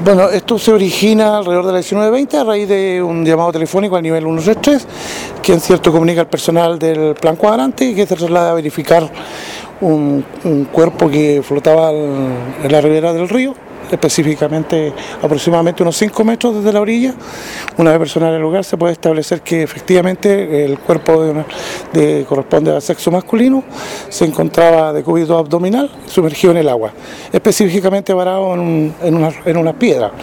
Bueno, esto se origina alrededor de las 19:20 a raíz de un llamado telefónico al nivel 133, quien cierto comunica al personal del plan cuadrante y que se traslada a verificar un cuerpo que flotaba en la ribera del río, específicamente aproximadamente unos 5 metros desde la orilla. Una vez personal en el lugar se puede establecer que efectivamente el cuerpo corresponde al sexo masculino, se encontraba decúbito abdominal, sumergido en el agua, específicamente varado en una piedra.